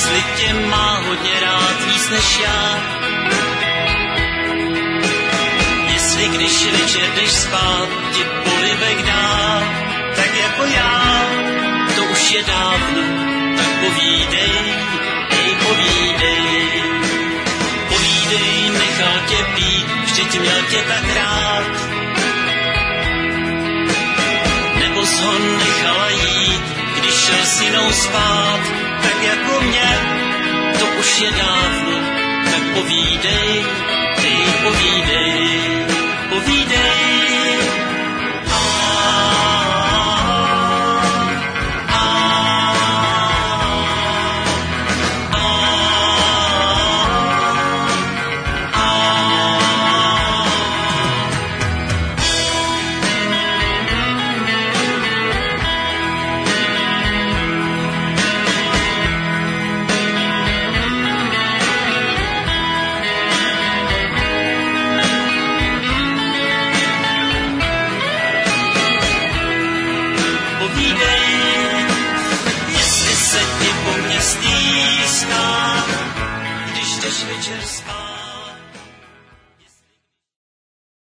jestli tě má hodně rád víc než já. Jestli když večer jdeš spát, ti polibek dá, tak jako já, to už je dávno, tak povídej, povídej. Povídej, nechal tě být, vždyť měl tě tak rád. Nebo jsi ho nechala jít, když šel s jinou spát, tak jako mě, to už je dávno, tak povídej, povídej, povídej. Jestli se ti po mně stýská, když jdeš večer spát.